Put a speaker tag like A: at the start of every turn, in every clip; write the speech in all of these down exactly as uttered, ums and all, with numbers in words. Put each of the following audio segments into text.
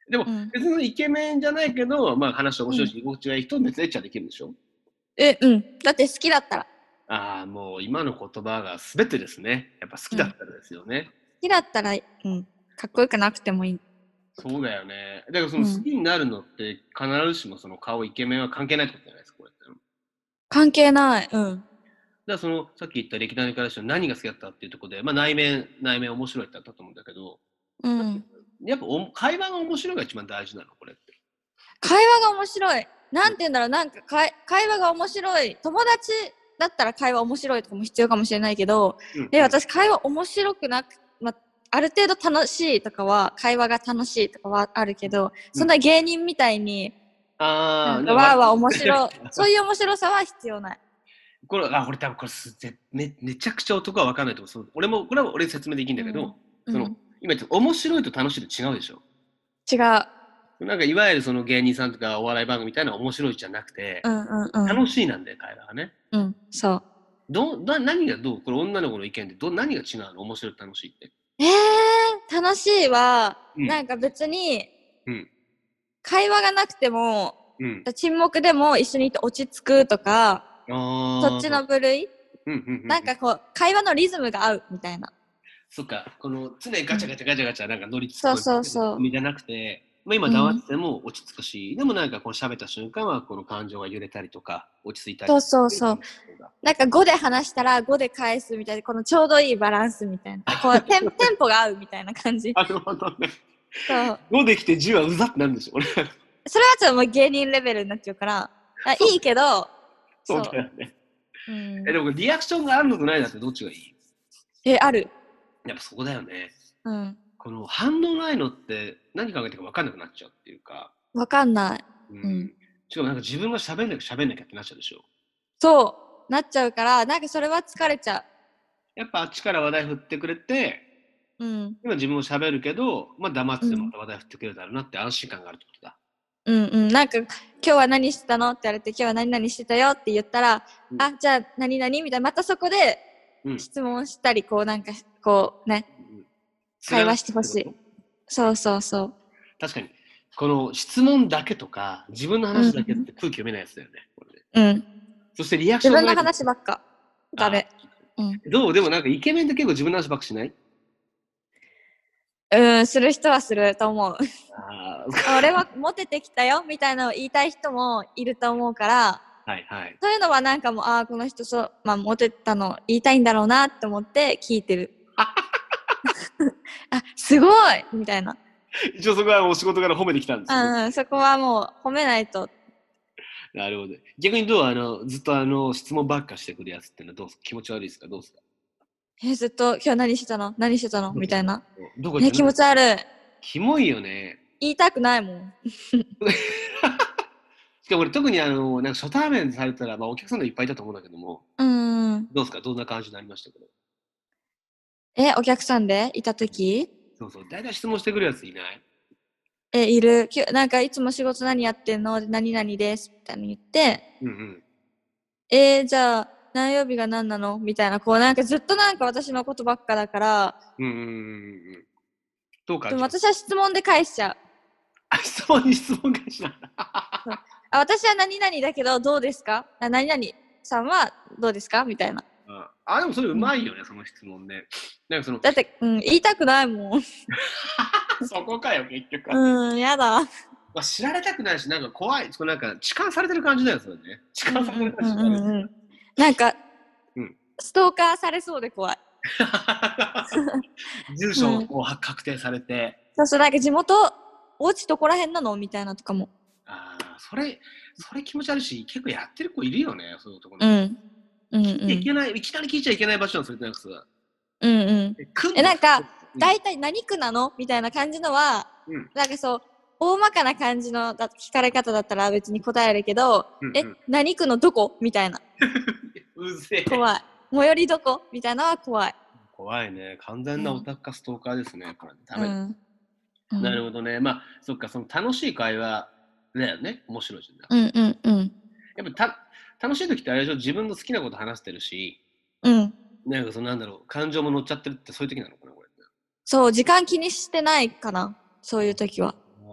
A: でも、
B: うん。
A: 別にイケメンじゃないけど、まあ話面白いし、
B: うん。
A: 居心地がいい人、別にエッチはできるんでしょ？
B: え、うん。だって好きだったら。
A: ああ、もう今の言葉が全てですね。やっぱ好き
B: うん。好
A: だったらですよね。
B: きだったら、うん。かっこよくなくてもいい。
A: そうだよね。だからその好
B: うん。
A: きになるのって必ずしもその顔、イケメンは関係ないってことじゃないですか、これって。だか
B: 関係ない。うん。
A: らその、さっき言った歴代の彼氏の何が好きだったっていうところで、まあ内面、内面面白いってあったと思うんだけど、
B: うん。
A: やっぱお会話が面白いが一番大事なの、これって。
B: 会話が面白い。なんて言うんだろう、なんか会会話が面白い。友達だったら会話面白いとかも必要かもしれないけど、え、
A: うんうん。
B: 私会話面白くなく、ま、ある程度楽しいとかは、会話が楽しいとかはあるけど、
A: うん。
B: そんな芸人みたいに、な
A: ああ、
B: んか
A: ね、笑
B: わーわー面
A: ってな
B: 白い。そういう面白さは必要ない。
A: これ、あ、俺多分これすぜめめちゃくちゃ男は分かんないと思う。その俺も、これは俺説明できるんだけど、
B: うん。う
A: その、
B: ん。
A: 今言った面白いと楽しいって違うでしょ。
B: 違う。
A: なんかいわゆるその芸人さんとかお笑い番組みたいな面白いじゃなくて、
B: うんうんうん。
A: 楽しいなんだよ、会話がね。
B: うん、そう。
A: どな何がどうこれ女の子の意見でど何が違うの面白いと楽しいって。
B: えー、楽しいは、
A: うん。
B: なんか別に、
A: うん。
B: 会話がなくても、
A: うん。
B: 沈黙でも一緒にいて落ち着くとか、そっち
A: ああ。
B: の部類
A: うんうんうんうん。
B: なんかこう、会話のリズムが合うみたいな。
A: そっか、この常にガチャ
B: うん。
A: ガチャガチャガチャなんか乗りつつ
B: そう
A: こ
B: そうそ
A: みじゃなくて、まあ、今
B: う。う
A: 黙っ
B: ん。
A: てても落ち着くし、でもなんかこの喋った瞬間はこの感情が揺れたりとか、落ち着いたり
B: そう
A: とか。
B: そうそう。なんかごで話したらごで返すみたいな、このちょうどいいバランスみたいな。こう、テンテンポが合うみたいな感じ。
A: なるほどね。
B: そう。
A: ごできてじゅうはうざってなるんでしょ、俺。
B: それはちょっともう芸人レベルになっちゃうから、あ
A: そう
B: いいけど、
A: そう
B: そ
A: だよね。
B: う。う
A: え、
B: ん。
A: でもリアクションがあるのとないのってどっちがいい？
B: え、ある。
A: やっぱそこだよね。
B: うん。
A: この反応ないのって何考えてるか分かんなくなっちゃうっていうか、
B: わかんない。うん。
A: うん。しかもなんか自分が喋んなきゃ喋んなきゃってなっちゃうでしょ。
B: そう。なっちゃうから、なんかそれは疲れちゃ
A: やっぱあっちから話題振ってくれて、
B: う。うん。
A: 今自分も喋るけど、まあ黙っててもま
B: うん。
A: た話題振ってくれるだろうなって安心感があるってことだ。
B: うんうん。なんか、今日は何してたのって言われて、今日は何々してたよって言ったら、
A: うん。
B: あ、じゃあ何々みたいな、またそこで
A: うん。
B: 質問したり、こうなんか、こうね、
A: うん。つながっ
B: 会話してほしい。
A: てこと？
B: そうそうそう。
A: 確かに。この質問だけとか、自分の
B: うん。
A: 話だけって空気読めないやつだよね。これね。
B: うん。
A: そしてリアク
B: 自分の
A: ションがないと、
B: 話ばっか。ダ
A: あ
B: メ。うん。
A: ーどうでもなんかイケメンって結構自分の話ばっかしない？
B: うん、する人はすると思う。
A: あ
B: 俺はモテてきたよみたいなのを言いたい人もいると思うから、
A: あ、はいはい。
B: そういうのはなんかもう、ああ、この人そう、まあ、モテたの言いたいんだろうなって思って聞いてる。あ、すごいみたいな。
A: 一応そこはお仕事から褒めてきたんですね。
B: うん、そこはもう褒めないと。
A: なるほど。逆にどうあの、ずっとあの、質問ばっかしてくるやつってのはどうすか？気持ち悪いですか？どうですか？
B: え、ずっと今日何してたの何してたの
A: どこ行ったの？
B: みたいな。え、
A: どこ行ったの？
B: 気持ち悪い。
A: キモいよね。
B: 言いたくないもん。
A: しかも俺特にあの、なんか初対面されたら、まあお客さんでいっぱいいたと思うんだけども、
B: うーん。
A: どうですか？どんな感じになりましたけど。
B: え、お客さんでいたとき
A: そうそう。大体質問してくるやついない？
B: え、いる。きゅなんかいつも仕事何やってんの何々です。みたいに言って、
A: うんうん。
B: えー、じゃあ、何曜日が何なのみたいな、こうなんかずっとなんか私のことばっかだから、
A: うんうんうんうん。どう感じます？
B: でも私は質問で返しちゃう。
A: あ、質問に質問返しなんだ。
B: そうあ私は何々だけどどうですかあ何々さんはどうですかみたいな。
A: あ、あでもそれう
B: うん、
A: まいよね、その質問ね。なんかその、
B: だって、うん、言いたくないもん。
A: そこかよ、結局は。
B: うん、やだ。
A: まあ、知られたくないし、なんか怖い。そのなんか痴漢されてる感じだよ、それね。痴
B: うんう
A: 漢されてる感じ
B: んうん
A: ある。
B: うんうん。なんか、
A: うん。
B: ストーカーされそうで怖い。
A: 住
B: うん。
A: 所をこう確定されて、
B: そうそう、なんか地元、お家どこら辺なのみたいなとかも。
A: ああ、それ、それ気持ち悪いし、結構やってる子いるよね、そういうところに。
B: うん。うんう
A: 聞いちゃい
B: ん。
A: けない、いきなり聞いちゃいけない場所なんそれってなんかさ、
B: うんうん。
A: え、来ん
B: え、
A: の？
B: なんか、
A: うん。
B: 大体何区なのみたいな感じのは、
A: うん。
B: なんかそう、大まかな感じのだ聞かれ方だったら別に答えるけど、え、
A: うんうん。
B: 何区のどこみたいな。
A: うぜえ。
B: 怖い。最寄りどこみたいなのは怖い。
A: 怖いね。完全なオ
B: うん。
A: タクかストーカーですね。これダメだ。
B: うん。う
A: な
B: ん。
A: るほどね。まあ、そっか、その楽しい会話だよね。面白いじゃん。
B: うんうんうん。
A: やっぱた楽しい時ってあれでしょ、自分の好きなこと話してるし、
B: うん。
A: なんかそのなんだろう、感情も乗っちゃってるってそういう時なのかな、これ。
B: そう、時間気にしてないかな。そういう時は。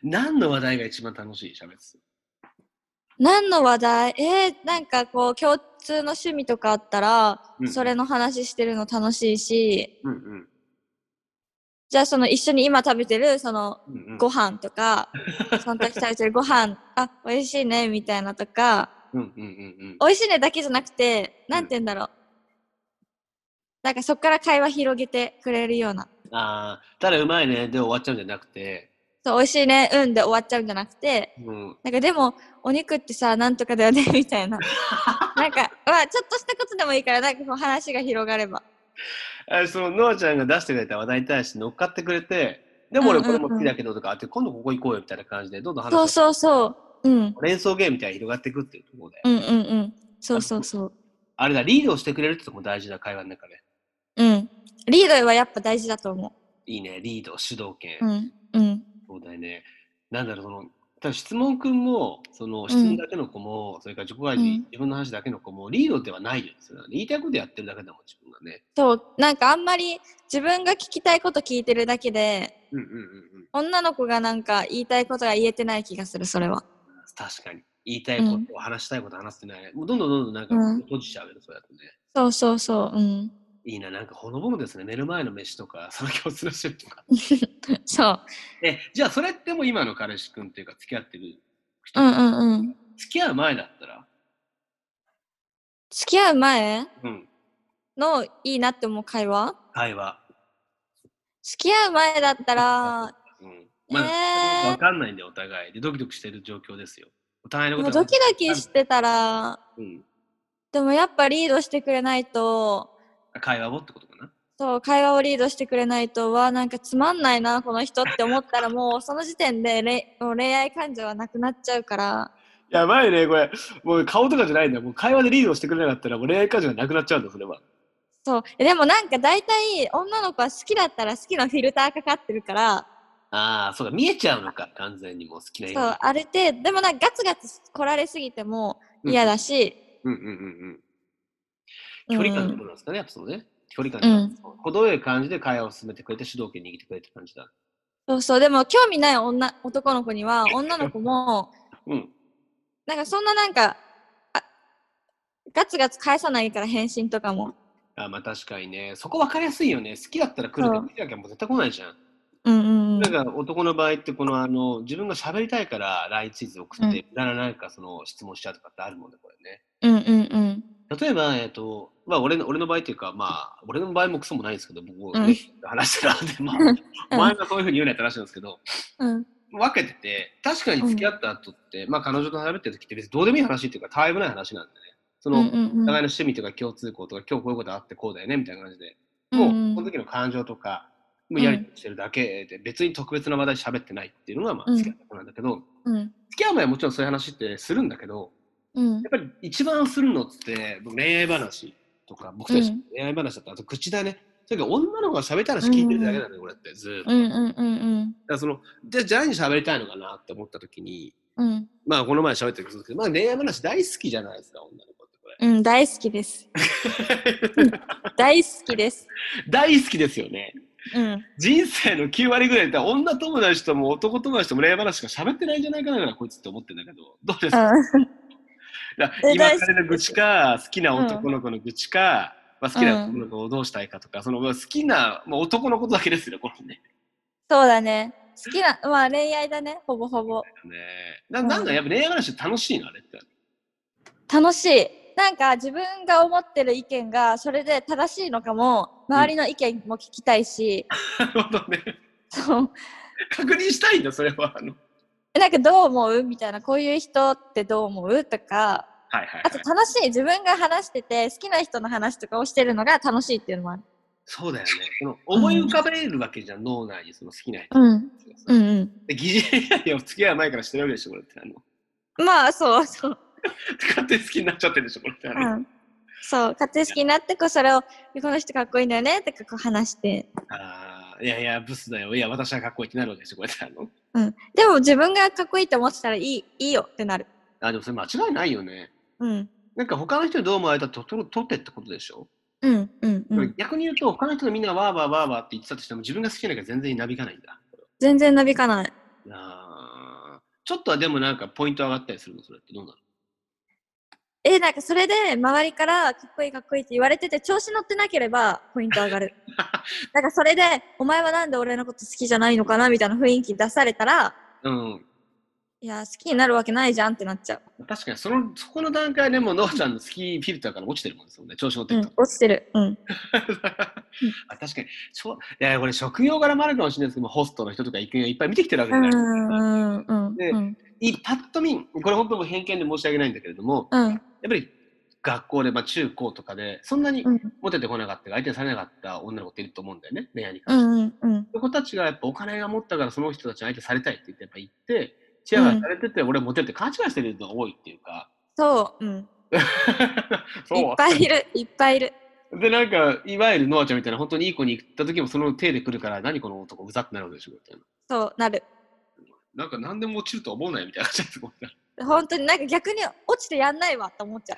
A: 何の話題が一番楽しい喋ってた？
B: 何の話題えー、なんかこう、共通の趣味とかあったら、
A: うんうん
B: それの話してるの楽しいし、
A: うんうん
B: じゃあその一緒に今食べてる、その、
A: うんうん
B: ご飯とか、その時食べてるご飯、あ、美味しいね、みたいなとか、
A: うんうんうん
B: 美味しいねだけじゃなくて、なんて言うんだろう。なんかそっから会話広げてくれるような。
A: うん。ああ、ただうまいねで終わっちゃうんじゃなくて、
B: そう、美味しいね、うんで終わっちゃうんじゃなくて、
A: うん。
B: なんかでも、お肉ってさ、なんとかだよね、みたいな。なんか、まあ、ちょっとしたことでもいいから、なんかこう話が広がれば。
A: あそのノアちゃんが出してくれた話題に対して乗っかってくれて、でも
B: うん
A: 俺これも好
B: うんうん。
A: きだけどとかあって、今度ここ行こうよみたいな感じで、どんどん話が
B: そうそうそう。うん。
A: 連想ゲームみたいに広がっていくっていうところで、
B: うんうんうん。そう
A: あと、
B: そうそう。
A: あれだ、リードをしてくれるってとこも大事な会話の中で。
B: うん。リードはやっぱ大事だと思
A: いいね、リード、主導権。
B: う。うん。うん。
A: そうだよね。なんだろう、その、ただ質問くんも、その
B: うん。
A: 質問だけの子も、それから自己開示、
B: うん。
A: 自分の話だけの子も、リードではないですよね。言いたいことやってるだけだもん、自分がね。
B: そう、なんかあんまり自分が聞きたいこと聞いてるだけで、
A: うんうんうんうん。
B: 女の子がなんか言いたいことが言えてない気がする、それは。
A: 確かに。言いたいこ
B: うん。
A: とを話したいこと話してない。もうどんどんどんどんなんか
B: うん。
A: 閉じちゃうよね、そうやってね。
B: そうそうそう。うん。
A: いいな、なんかほのぼのですね。寝る前の飯とか、その共通の趣味とか。
B: そう。
A: え、じゃあそれってもう今の彼氏くんっていうか付き合ってる人と、
B: うんうんうん。
A: 付き合う前だったら、
B: 付き合う前
A: うん、
B: のいいなって思う会話
A: 会話。
B: 付き合う前だったら、
A: うん。まだ
B: え
A: わかんないんでお互いでドキドキしてる状況ですよ。お互いの
B: ー、
A: ことが
B: もうドキドキしてたら、
A: うん。
B: でもやっぱリードしてくれないと、
A: 会話をってことかな。
B: そう、会話をリードしてくれないと、わ、なんかつまんないな、この人って思ったらもうその時点でれもう恋愛感情はなくなっちゃうから、
A: やばいね、これ。もう顔とかじゃないんだ。もう会話でリードしてくれなかったら、もう恋愛感情がなくなっちゃうんだ、それは。
B: そう。でもなんか大体女の子は好きだったら好きなフィルターかかってるから、
A: ああ、そうか、見えちゃうのか、完全にもう好きなように。
B: そう、ある程度、でもなんかガツガツ来られすぎても嫌だし、
A: うんうんうんうん。
B: うん、
A: 距離感ってことなんですかね、やっぱそうね。距離感とか、
B: うん。
A: 程よい感じで会話を進めてくれて、主導権握ってくれって感じだ。
B: そうそう、でも興味ない女、男の子には、女の子も、
A: うん。
B: なんかそんななんか、あガツガツ返さないから返信とかも。
A: あ、まあ確かにね。そこ分かりやすいよね。好きだったら来るけど、
B: そう。
A: 好きだけどもう絶対来ないじゃん。
B: うんうんうん。
A: だから男の場合ってこのあの自分が喋りたいから ライン ツイート送
B: うん。
A: って、無駄ななんかその質問しちゃうとかってあるもんね、これね。
B: うんうんうん。
A: 例えば、えっと、まあ俺の俺の場合っていうか、まあ俺の場合もクソもないんですけど、僕
B: うん。
A: ね、話してるので、まあ、お前がそういうふうに言うなって話なんですけど、
B: うん。
A: 分けてて、確かに
B: うん。
A: 付き合った後って、まあ彼女と喋ってる時って別にどうでもいい話っていうか、たわいもない話なんでね。その、
B: うんうんうん。
A: 互いの趣味とか共通項とか、今日こういうことあってこうだよねみたいな感じで、
B: うん
A: もう、
B: うん。
A: その時の感情とか、もうやり
B: うん
A: 取りしてるだけで、別に特別な話題喋ってないっていうのが、まあ、付き合った子なんだけど、
B: うん。
A: 付き合う前はもちろんそういう話ってするんだけど、
B: うん。
A: やっぱり一番するのって、恋愛話とか、僕たち
B: うん。
A: 恋愛話だと、あと口だね。それから女の子が喋った話
B: う
A: 聞いてるだけ
B: ん。
A: なんだよ、これって、ずーっと。
B: うんうんうんうん。
A: だからその、じゃあ、じゃあ何喋りたいのかなって思った時に、
B: うん。
A: まあ、この前喋ってるんですけど、まあ、恋愛話大好きじゃないですか、女の子ってこれ。
B: うん、大好きです。うん、大好きです。
A: 大好きですよね。
B: うん。
A: 人生のきゅう割ぐらいだったら女友達とも男友達とも恋愛話しか喋ってないんじゃないかな、こいつって思ってるんだけど、どうですか？
B: うん。
A: だ
B: え、
A: 今
B: 大好
A: 彼の愚痴
B: きです。
A: か、好きな
B: うん。
A: 男の子の愚痴か、まあ、好
B: う
A: きな男
B: ん。
A: の子をどうしたいかとか、その好きな、まあ、男のことだけですよ、このね。
B: そうだね。好きな、まあ恋愛だね、ほぼほぼ。
A: ねな
B: う
A: なんだ、やっ
B: ん。
A: ぱ恋愛話楽しいのあれって。
B: 楽しい。なんか自分が思ってる意見がそれで正しいのかも、
A: うん。
B: 周りの意見も聞きたいし、
A: なるほどね。
B: そう。
A: 確認したいんだ、それは。あの
B: なんかどう思うみたいな、こういう人ってどう思うとか、
A: はいはい
B: あと
A: はい。
B: 楽しい。自分が話してて、好きな人の話とかをしてるのが楽しいっていうのもある。
A: そうだよね。その
B: うん。
A: 思い浮かべるわけじゃん、脳内にその好きな人
B: うん。
A: がさ。
B: うんうん。
A: で疑似恋愛を付き合う前からしてるわけでしょ、これって。あの
B: まあ、そうそう。
A: 勝手に好きになっちゃってるでしょ、これって。あの
B: うん。そう。勝手に好きになってこう、それを、この人かっこいいんだよねとかこう話して。
A: あーいやいや、ブスだよ。いや、私はかっこいいってなるわけでしょ、これって。あの
B: うん。でも自分がかっこいいと思ってたらいい、いいよってなる。
A: あ、でもそれ間違いないよね。
B: うん。
A: なんか他の人にどう思われたとととってってことでしょ。
B: うん、うん、うん。
A: 逆に言うと、他の人がみんなわーわーわーわーって言ってたとしても、自分が好きなのが全然なびかないんだ。
B: 全然なびかない。
A: あちょっとはでもなんかポイント上がったりするのそれってどうなの？
B: え、なんかそれで周りからかっこいいかっこいいって言われてて調子乗ってなければポイント上がる。なんかそれでお前はなんで俺のこと好きじゃないのかなみたいな雰囲気出されたら、
A: うん。
B: いや好きになるわけないじゃんってなっちゃう。
A: 確かにそのそこの段階でもうのあちゃんの好きフィルターから落ちてるもんですよね。調子乗ってると。
B: うん、落ちてる。うん。
A: あ確かにしょいやこれ職業柄もあるかもしれないですけどホストの人とか行くいっぱい見てきてるわけじゃないですか。
B: うんうん
A: で、
B: うん。
A: いパッと見これ本当も偏見で申し訳ないんだけれども、
B: うん。
A: やっぱり学校で、まあ、中高とかでそんなに
B: うん。
A: モテてこなかった相手にされなかった女の子っていると思うんだよね、恋愛に
B: う
A: 関して。
B: んうんうん。
A: そういう子たちがやっぱお金が持ったからその人たちに相手されたいって言ってやっぱ言ってチヤ
B: うん
A: ホヤされてて俺モテるって勘違いしてる人が多いっていうか。
B: そう。うん。
A: そう
B: いっぱいいる。いっぱいいる。
A: でなんかいわゆるノアちゃんみたいな本当にいい子に行った時もその手で来るから何この男うざってなるでしょみたいな。
B: そうなる。
A: なんか何でも落ちるとは思わないみたいな感じですもんね。
B: 本当になんか逆に落ちてやんないわって思っちゃう。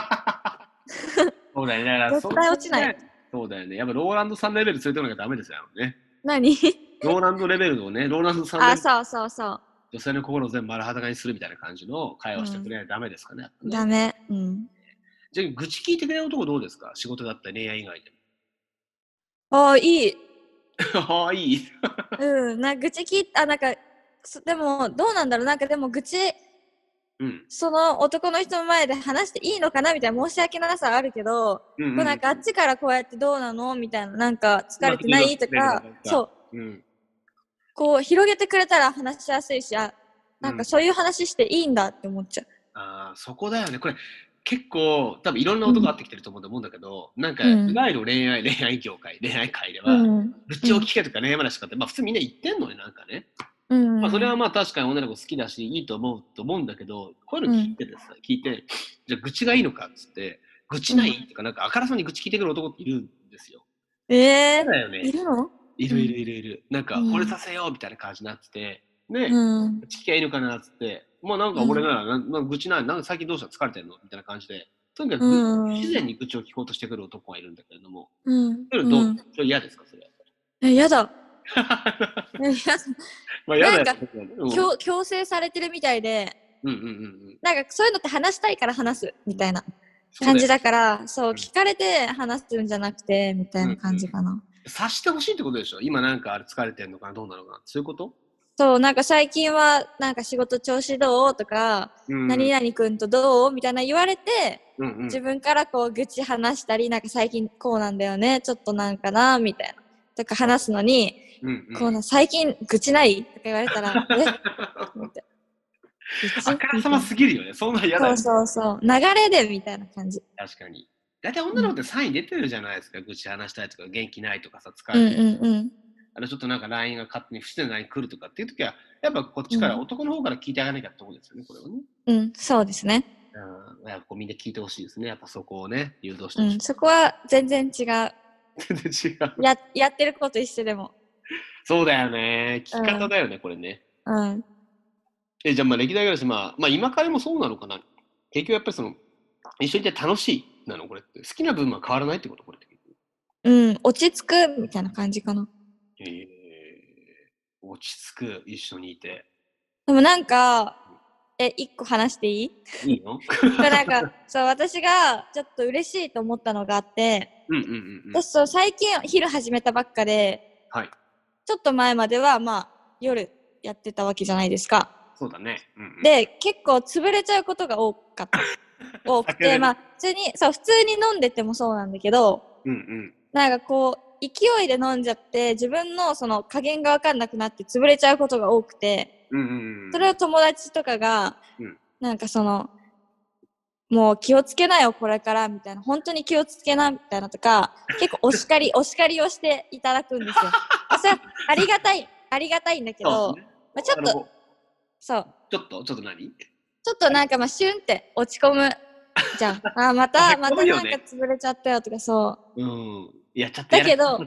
A: そうだよね。だから
B: 絶対落ちない。
A: そうだよね。やっぱローランドさんレベル連れてこなきゃダメですよね。
B: 何
A: ローランドレベルをね、ローランドさんレベ
B: あ、
A: ル
B: そうそうそう。
A: 女性の心を全部丸裸にするみたいな感じの会話してくれないとダメですかね。やっぱね
B: ダメ。うん。
A: じゃあ愚痴聞いてくれる男どうですか？仕事だったり恋愛以外で
B: ああ、いい。
A: も。ああ、いい。
B: うん。なんか愚痴聞いあ、なんか、そでも、どうなんだろう。なんかでも愚痴、
A: うん。
B: その男の人の前で話していいのかなみたいな申し訳なさはあるけど、
A: うんうんうん
B: こうなんかあっちからこうやってどうなのみたいな、なんか疲れてな
A: まあ
B: いとか、そう。
A: うん。
B: こう広げてくれたら話しやすいし、あ、なん
A: うん
B: かそういう話していいんだって思っちゃう。
A: ああ、そこだよね。これ結構多分いろんな男があってきてると思うんだけど、なんか
B: うん
A: いわゆる恋愛恋愛業界恋愛界で
B: う
A: は
B: ん。
A: 愚痴を聞けとか恋愛話とかってまあ普通みんな言ってんのよなんかね。
B: うん。
A: まあそれはまあ確かに女の子好きだしいいと思うと思うんだけど、こういうの聞いててさ、聞いてじゃあ愚痴がいいのかっつって愚痴ない、とかなんかあからさまに愚痴聞いてくる男っているんですよ。
B: え
A: そうだよね。
B: ー、いるの
A: いるいるいるいる。なんか
B: うん
A: 惚れさせようみたいな感じになってて、ね、
B: うん
A: 愚痴聞きゃいいのかなっつって、まあなんか俺なら、なんなん愚痴ない、なんか最近どうした疲れてんのみたいな感じで、とにかくぐ
B: うん
A: 不自然に愚痴を聞こうとしてくる男がいるんだけれども、
B: うん
A: それどう、
B: うん
A: それ嫌ですかそれ。
B: え、やだ。え、やだ。
A: まあ嫌だよ。
B: なんか
A: うん、
B: 強強制されてるみたいで、
A: うんうんうんうん。
B: なんかそういうのって話したいから話すみたいな
A: そうだよ
B: 感じだから、そう、
A: うん
B: 聞かれて話すんじゃなくて、みたいな感じかな。
A: 察してほしいってことでしょ今なんかあれ疲れてんのかなどうなのかなそういうこと？
B: そう、なんか最近は、なんか仕事調子どうとか、
A: うん
B: 何々くんとどうみたいな言われて、
A: うんうん、
B: 自分からこう愚痴話したり、なんか最近こうなんだよね、ちょっとなんかな、みたいな。とか話すのに、
A: うんうん、
B: こうな、最近愚痴ないとか言われたら、え思って。
A: あからさますぎるよね。そんな嫌だよね。
B: そうそうそう。流れでみたいな感じ。
A: 確かに。大体女の子ってサイン出てるじゃないですか。愚痴話したいとか、元気ないとかさ、疲
B: うん
A: れてる。
B: うんうん。
A: あのちょっとなんか ライン が勝手に不自然な ライン 来るとかっていう時は、やっぱこっちから、
B: うん
A: 男の方から聞いてあげなきゃってことですよね、これはね。
B: うん、そうですね。
A: うん、やっぱこうみんな聞いてほしいですね。やっぱそこをね、誘導してほしい。
B: うん、そこは全然違う。
A: 全然違う。
B: や、やってること一緒でも。
A: そうだよね。聞き方だよね、これね。
B: うん。
A: え、じゃあまあ歴代暮らし、まあ、まあ今からもそうなのかな。結局やっぱりその、一緒にいて楽しいなのこれって。好きな部分は変わらないってことこれって。
B: うん、落ち着くみたいな感じかな。
A: えー、落ち着く、一緒にいて。
B: でもなんか、え、一個話していい？
A: いいの？
B: これなんか、そう、私がちょっと嬉しいと思ったのがあって、
A: うんうんうんうん。
B: 私そう、最近昼始めたばっかで、
A: はい。
B: ちょっと前までは、まあ、夜やってたわけじゃないですか。
A: そうだね。うんうん、
B: で、結構潰れちゃうことが多かった。多くて、まあ、普通に、そう、普通に飲んでてもそうなんだけど、
A: うんうん、
B: なんかこう、勢いで飲んじゃって、自分のその加減がわかんなくなって潰れちゃうことが多くて、
A: うんうんうん、
B: それを友達とかが、
A: うん、なん
B: かその、もう気をつけなよ、これから、みたいな。本当に気をつけな、みたいなとか、結構お叱り、お叱りをしていただくんですよ。それはありがたい、ありがたいんだけど、ね、まあ、ちょっと、そう。
A: ちょっと、ちょっと何？
B: ちょっとなんかまあ、シュンって落ち込むじゃん。あ、また、またなんか潰れちゃったよとか、そう。
A: うん。やっちゃった
B: だけど、
A: うん、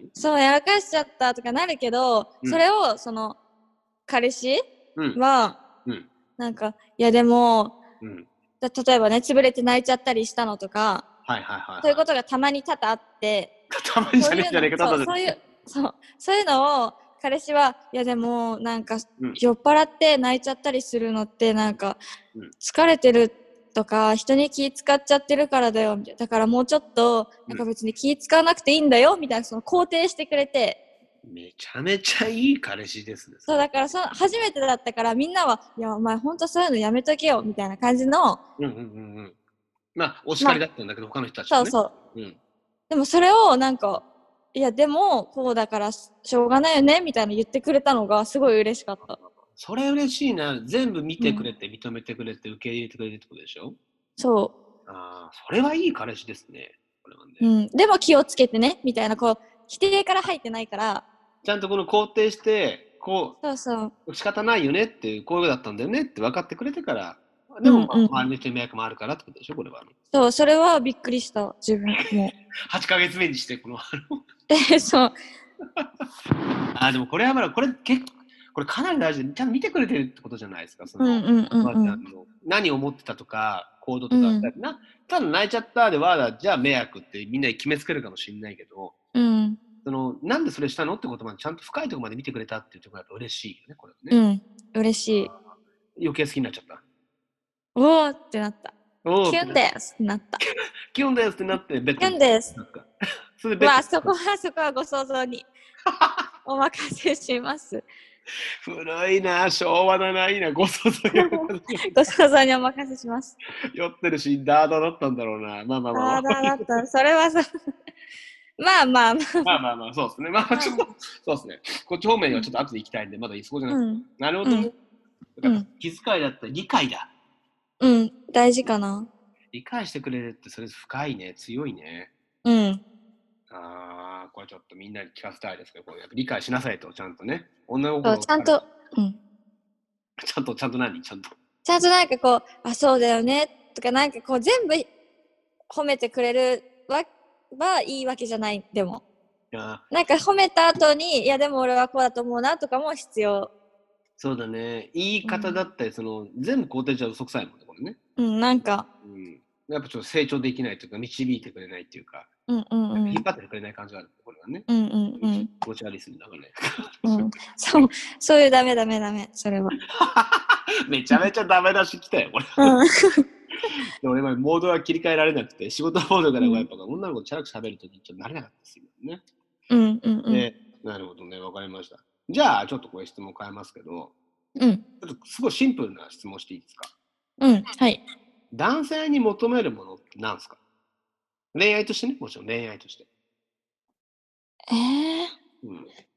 B: そう、やらかしちゃったとかなるけど、うん、それを、その、彼氏は、うんうん、なんか、いやでも、うん、例えばね、潰れて泣いちゃったりしたのとか、
A: はいはいはいはい、
B: そういうことがたまに多々あって、
A: たまにじゃねえじゃねえか、
B: そういう、そう、そういうのを彼氏は、いやでも、なんか、
A: うん。
B: 酔っ払って泣いちゃったりするのって、なんか、
A: うん。
B: 疲れてるとか、人に気使っちゃってるからだよ、みたいな。だからもうちょっと、なんか
A: うん。
B: 別に気使わなくていいんだよ、みたいな、その肯定してくれて、
A: めちゃめちゃいい彼氏ですね、そ
B: そう、
A: れ。
B: だからその、初めてだったから、みんなは、いや、お前ほんとそういうのやめとけよ、みたいな感じの、
A: うんうんうんうん。まあ、お叱
B: まあ、
A: りだったんだけど、他の人たちはね。
B: そうそう。
A: うん。
B: でもそれをなんか、いやでもこうだからしょうがないよねみたいな言ってくれたのがすごい嬉しかった。
A: それ嬉しいな。全部見
B: うん。
A: てくれて、認めてくれて、受け入れてくれてってことでしょ？
B: そ
A: ああ、それはいい彼氏ですね。これはね。
B: う。うん。でも気をつけてねみたいな、こう否定から入ってないから。
A: ちゃんとこの肯定して、こ
B: そうそう。
A: う、仕方ないよねっていう、こういうのだったんだよねって分かってくれてから、
B: う
A: でも、まあ、
B: んうん。
A: 周りの人に迷惑もあるからってことでしょ、これは。
B: そう、それはびっくりした自分も。
A: はちかげつめにして、この、
B: え、そう。
A: あ、でもこれはまだ、これ結構、これかなり大事で、ちゃんと見てくれてるってことじゃないですか、その、
B: うんうんうん
A: おばあ
B: うん。
A: ちゃんの何を思ってたとか、行動とか、
B: うん。
A: なただ泣いちゃったでは、じゃあ迷惑ってみんなに決めつけるかもしれないけど、
B: うん。
A: その、なんでそれしたのってことまでちゃんと深いところまで見てくれたっていうところがやっぱ嬉しいよね、これはね。
B: うん。嬉しい。
A: 余計好きになっちゃった。
B: おーってなった。
A: おおってなって、
B: キュンですってなった。
A: キュンですってなって、ベッ
B: キ
A: ドに。
B: ュンです。
A: なんか、それでベッド
B: まあそこはそこはご想像にお任せします。
A: 古いな、昭和だな、いいな、ご想像にお任せします。
B: ご想像にお任せします。
A: 酔ってるし、ダーダーだったんだろうな。まあまあまあまあ。
B: ああ、だだった。それはそう。まあまあま
A: まあまあまあ、そうですね。まあちょっと、
B: あ。
A: そうですね。こっち方面にはちょっ
B: うん。
A: と後で行きたいんで、まだそうじゃなくて。
B: うん。
A: なるほどね。
B: うん。
A: だから
B: うん。
A: 気遣いだったり、理解だ。
B: うん。大事かな。
A: 理解してくれるって、それ深いね、強いね。
B: うん。
A: ああ、これちょっとみんなに聞かせたいですけど、これやっぱ理解しなさいと、ちゃんとね。女
B: そう、
A: 心を
B: ちゃんと、うん。
A: ちゃんと、ちゃんと何ちゃんと。
B: ちゃんとなんかこう、あ、そうだよね、とかなんかこう全部褒めてくれるわはいいわけじゃない、でも。
A: いや、
B: なんか褒めた後に、いやでも俺はこうだと思うなとかも必要。
A: そうだね。言い
B: うん。
A: 方だったり、その、全部肯定じゃ嘘くさいもんね、これね。
B: うん、なんか、
A: うん。やっぱちょっと成長できないというか、導いてくれないっていうか、
B: うんうんうん。
A: 引っ張ってくれない感じがある、これはね。
B: うんうんうん。
A: 気持ち悪いですね、だからね。
B: うん。そう、そういうダメダメダメ、それは。
A: めちゃめちゃダメ出し来たよ、これ。
B: うん。
A: で俺今、モードが切り替えられなくて、仕事モードからはやっ
B: うん。
A: ぱ女の子とチャラく喋るときちょっと慣れなかったですよね。
B: うんうんうん。
A: で、なるほどね、わかりました。じゃあ、ちょっとこれ質問変えますけど、
B: うん。
A: ちょっとすごいシンプルな質問していいですか？
B: うん。はい。
A: 男性に求めるものって何ですか？恋愛としてね、もちろん恋愛として。
B: ええー。
A: うん。